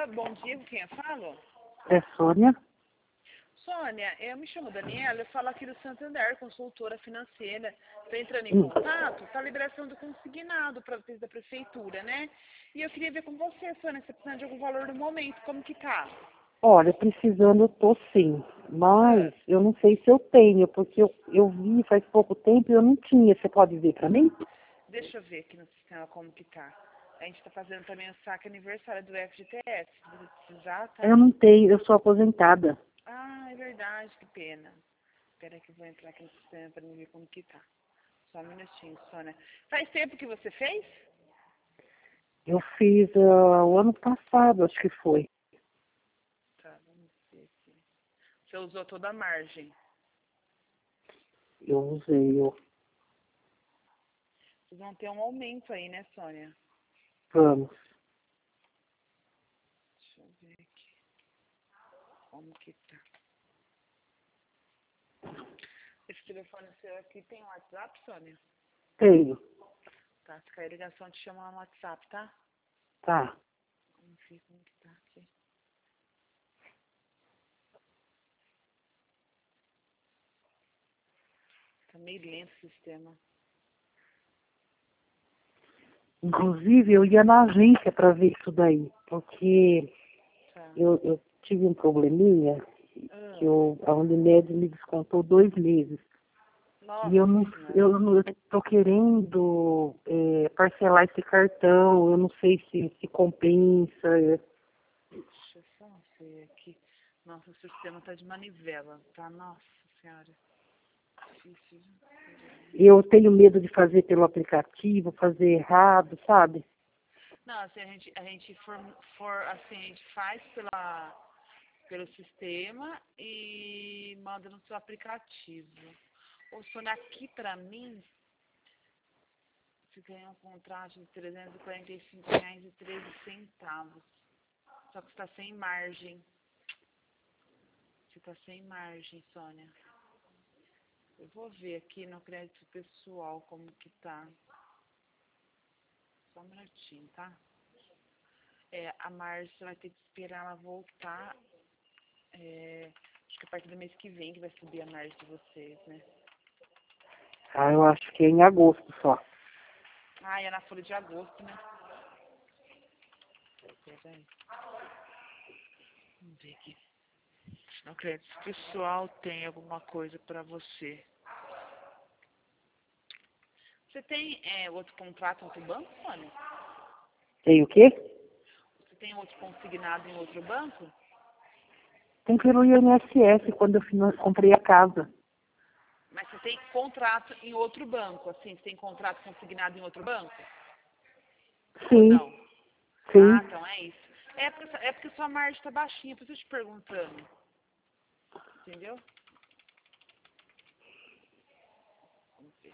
bom dia, com quem eu falo? É Sônia? Sônia, eu me chamo Daniela, eu falo aqui do Santander, consultora financeira. Estou entrando em contato para a liberação do consignado para vocês da prefeitura, né? E eu queria ver com você, Sônia, se você precisa de algum valor no momento, como que tá? Olha, precisando eu tô sim, mas eu não sei se eu tenho, porque eu vi faz pouco tempo e eu não tinha. Você pode ver pra mim? Deixa eu ver aqui no sistema como que tá. A gente está fazendo também o saque aniversário do FGTS, se você precisar, tá? Eu não tenho, eu sou aposentada. Ah, é verdade, que pena. Espera que eu vou entrar aqui no sistema para ver como que tá. Só um minutinho, Sônia. Faz tempo que você fez? Eu fiz o ano passado, acho que foi. Tá, vamos ver aqui. Você usou toda a margem. Eu usei, Vocês vão ter um aumento aí, né, Sônia? vamos. Deixa eu ver aqui. Como que tá? Esse telefone seu aqui tem WhatsApp, Sônia? Tenho, Tá, se cair ligação, te chama lá no WhatsApp, tá? tá. Vamos ver como que tá aqui. Tá meio lento o sistema. Inclusive, eu ia na agência para ver isso daí, porque Tá. eu tive um probleminha Ah, que a Unimed me descontou 2 meses. E nossa senhora. eu tô querendo parcelar esse cartão, eu não sei se compensa. Deixa eu só ver aqui. Nossa, o sistema tá de manivela, tá? Nossa senhora. Difícil. Eu tenho medo de fazer pelo aplicativo, fazer errado, sabe? Não, assim, assim, a gente faz pelo sistema e manda no seu aplicativo. Ô, Sônia, aqui pra mim, você ganhou um contrato de R$ 345,13. Só que você tá sem margem. Você tá sem margem, Sônia. Eu vou ver aqui no crédito pessoal como que tá. Só um minutinho, tá? A margem você vai ter que esperar ela voltar. Acho que a partir do mês que vem que vai subir a margem de vocês, né? Ah, eu acho que é em agosto só. Ah, é na folha de agosto, né? Peraí. Vamos ver aqui. No crédito pessoal tem alguma coisa pra você. Você tem outro contrato em outro banco, Sônia? Tem o quê? Você tem outro consignado em outro banco? Tem pelo INSS, quando eu comprei a casa. Mas você tem contrato em outro banco, assim? Você tem contrato consignado em outro banco? Ou Sim, não? sim. Ah, então é isso. É porque sua margem tá baixinha, por isso eu te perguntando. Entendeu? Vamos ver.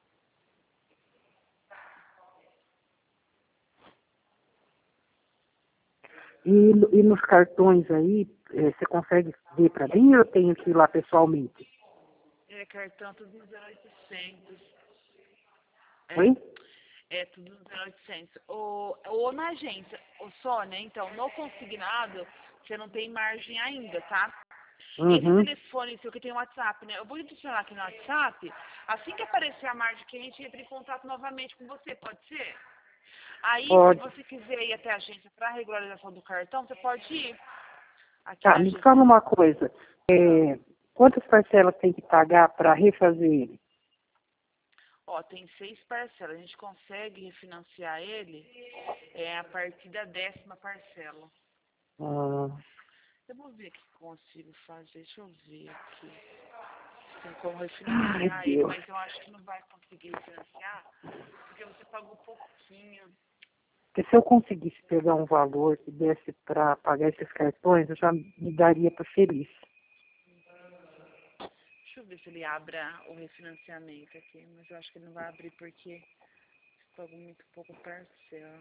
E nos cartões aí, você consegue ver para mim ou eu tenho que ir lá pessoalmente? Cartão tudo no 0800. Oi? Tudo no 0800. Ou na agência. Ô, Sônia, então, no consignado, você não tem margem ainda, tá? Esse Uhum. telefone seu que tem WhatsApp, né? Eu vou adicionar aqui no WhatsApp. Assim que aparecer a margem que a gente entra em contato novamente com você, pode ser? Aí, se Pode. você quiser ir até a agência para regularização do cartão, você pode ir. Aqui Tá, na me agência. fala uma coisa. Ah, Quantas parcelas tem que pagar para refazer ele? tem 6 parcelas. A gente consegue refinanciar ele a partir da 10ª parcela. Ah, Eu vou ver o que consigo fazer. Deixa eu ver aqui. Tem como ai, refinanciar ele, Deus. mas eu acho que não vai conseguir refinanciar, porque você pagou pouquinho. Porque se eu conseguisse pegar um valor que desse para pagar esses cartões, eu já me daria para feliz. Deixa eu ver se ele abre o refinanciamento aqui, mas eu acho que ele não vai abrir porque pagou muito pouco parcela.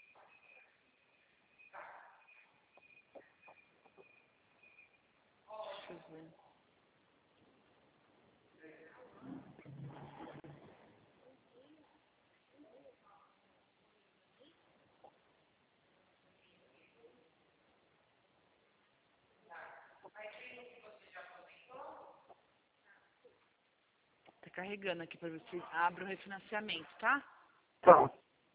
Deixa eu ver. Tá carregando aqui pra ver se abre o refinanciamento, tá? Tá.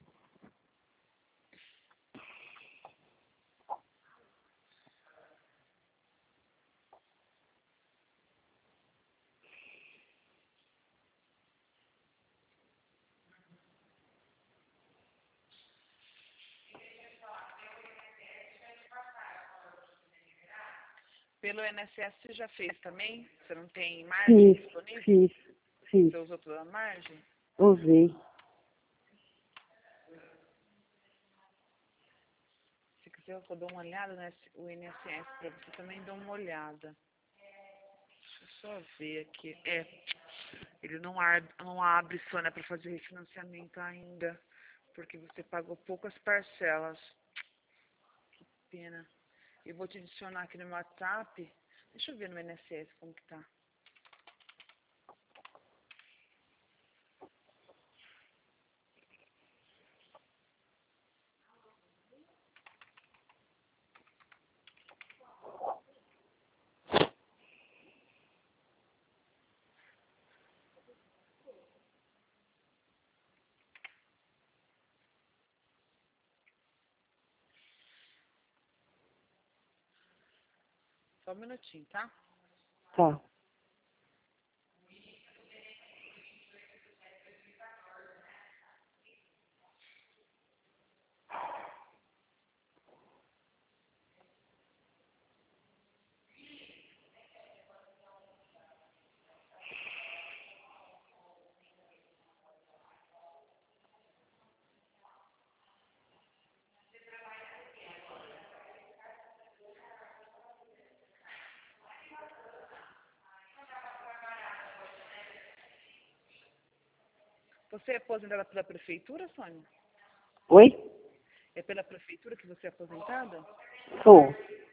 Pelo INSS você já fez também? Você não tem margem disponível? Fiz. Você usou toda a margem? Usei. Se quiser eu dou uma olhada no INSS pra você também dar uma olhada. Deixa eu só ver aqui. Ele não abre, Sônia, para fazer refinanciamento ainda, porque você pagou poucas parcelas. Que pena. Eu vou te adicionar aqui no meu WhatsApp. Deixa eu ver no INSS como que tá. Só um minutinho, tá? Tá. Você é aposentada pela prefeitura, Sônia? Oi? É pela prefeitura que você é aposentada? Sou.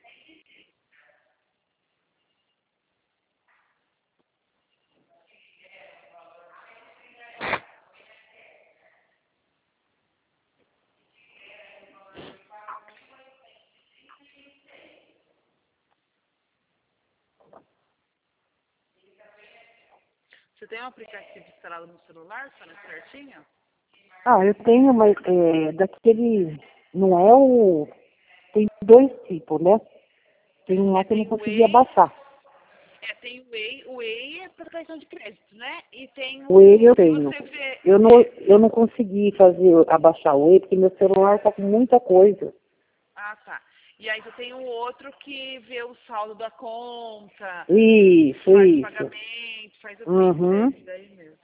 Você tem um aplicativo instalado no celular, Sônia, certinho? Ah, eu tenho, mas daquele. Não é o. Tem dois tipos, né? Tem um lá que eu não Tem o conseguia Way, baixar. tem o Way. O Way é para cartão de crédito, né? E tem O Wave eu se tenho. você vê... Eu não consegui abaixar o Wave porque meu celular tá com muita coisa. Ah, tá. E aí você tem o outro que vê o saldo da conta, Isso, faz o isso. pagamento, faz o Pix, Uhum. esse daí mesmo.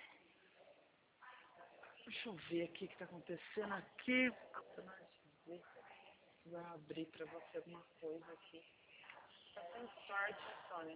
Deixa eu ver aqui o que tá acontecendo aqui. Vai abrir pra você alguma coisa aqui. Tá sem sorte, Sônia.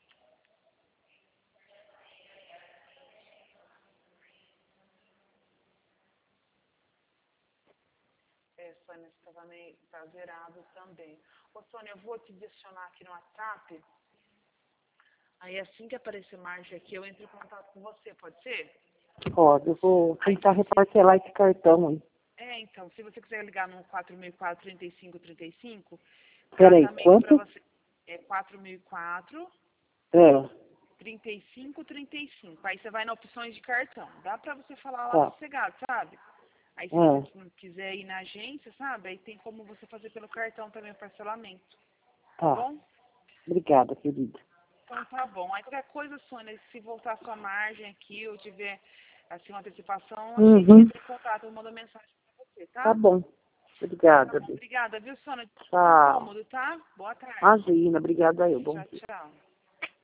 Sônia, você tava meio, tá zerado também. Ô, Sônia, eu vou te adicionar aqui no WhatsApp. Aí assim que aparecer margem aqui, eu entro em contato com você, pode ser? Pode, eu vou Aí, tentar reparcelar esse cartão aí. então, se você quiser ligar no 4004-3535, dá Peraí, também pra quanto? você. É 4004 É, 3535. Aí você vai na opções de cartão. Dá pra você falar lá tá. sossegado, sabe? Aí se você É, não quiser ir na agência, sabe? Aí tem como você fazer pelo cartão também o parcelamento. Tá tá. bom? Obrigada, querida. Então tá bom. Aí qualquer coisa, Sônia, se voltar a sua margem aqui ou tiver assim uma antecipação, a gente Uhum. entra em contato, eu mando mensagem pra você, Tá tá? bom. Então tá Obrigada, bom. Bê. Obrigada, viu, Sônia? Tchau. Incômodo, tá? Boa tarde. Imagina, obrigada eu. Bom Tchau, dia. tchau.